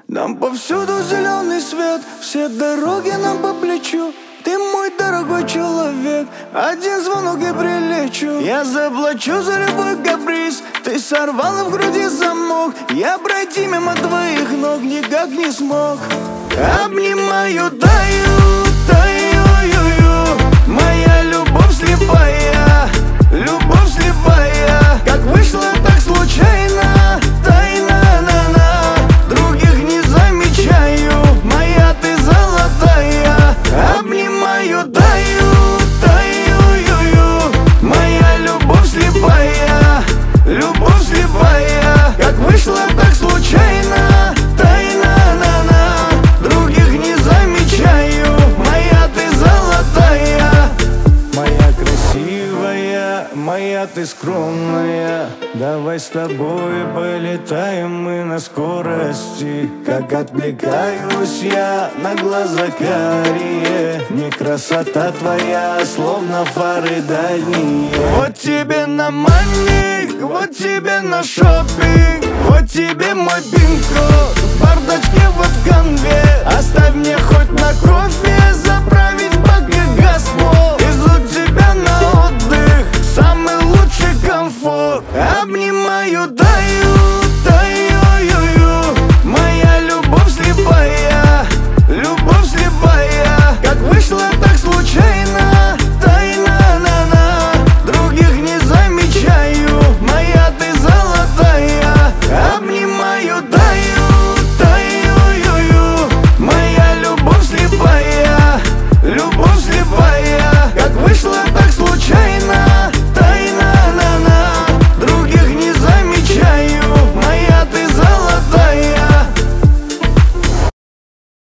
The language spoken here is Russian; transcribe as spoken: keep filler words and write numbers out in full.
Нам повсюду зеленый свет, все дороги нам по плечу. Ты мой дорогой человек, один звонок и прилечу. Я заплачу за любой каприз, ты сорвала в груди замок. Я пройти мимо твоих ног никак не смог. Обнимаю, таю, таю, ю, ю. Моя любовь слепая, любовь слепая. Как вышло так случайно, тайна, на, на. Других не замечаю, моя ты золотая. Обнимаю, таю, таю, ю, ю. Моя любовь слепая, любовь слепая. Как вышло так случайно, тайна, на, на. Других не замечаю, моя ты золотая. Моя красивая, моя ты скромная. Давай с тобой полетаем мы на скорости. Как отвлекаюсь я на глаза карие. Не красота твоя, словно фары дальние. Вот тебе на маник, вот тебе на шопинг. Вот тебе мой пин-код в бардачке, вот в конве. Оставь мне хоть на кофе заправить, пока Газпол. Везу тебя на отдых, самый лучший комфорт. Обнимаю, даю.